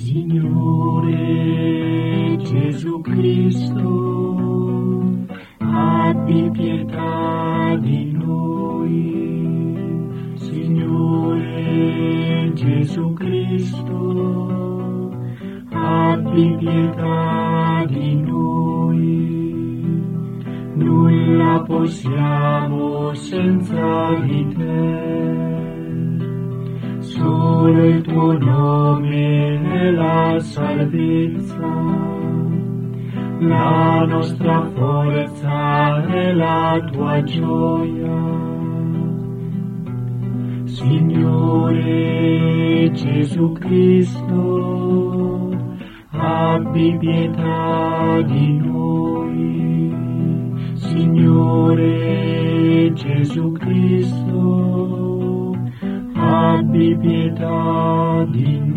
Signore Gesù Cristo, abbi pietà di noi. Signore Gesù Cristo, abbi pietà di noi. Nulla possiamo senza di te. Solo il tuo nome è la salvezza, la nostra forza è la tua gioia. Signore Gesù Cristo, abbi pietà di noi. Signore Gesù Cristo, abbi pietà di noi.